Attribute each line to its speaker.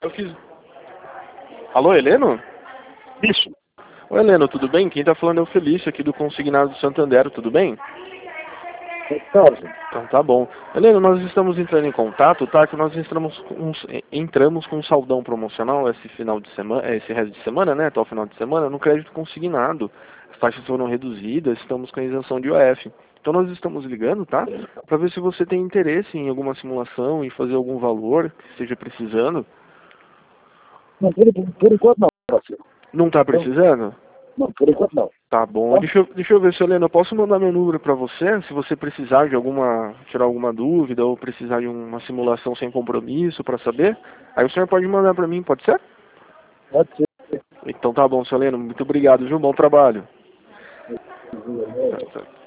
Speaker 1: Eu fiz. Alô, Heleno?
Speaker 2: Isso.
Speaker 1: Oi, Heleno, tudo bem? Quem tá falando é o Felício aqui do Consignado do Santander, tudo bem?
Speaker 2: Carlos.
Speaker 1: Então tá bom. Heleno, nós estamos entrando em contato, tá? Que nós entramos com um saldão promocional esse final de semana, esse resto de semana, né? Até o final de semana, no crédito consignado. As taxas foram reduzidas, estamos com a isenção de IOF. Então nós estamos ligando, tá? Para ver se você tem interesse em alguma simulação, em fazer algum valor que esteja precisando.
Speaker 2: Não, por enquanto não, parceiro.
Speaker 1: Não tá precisando?
Speaker 2: Não, por enquanto não.
Speaker 1: Tá bom. Deixa eu ver, se Helena, eu posso mandar meu número para você, se você precisar de tirar alguma dúvida ou precisar de uma simulação sem compromisso para saber. Aí o senhor pode mandar para mim, pode ser?
Speaker 2: Pode ser.
Speaker 1: Então tá bom, seu Helena, muito obrigado, viu? Bom trabalho. Tá, tá.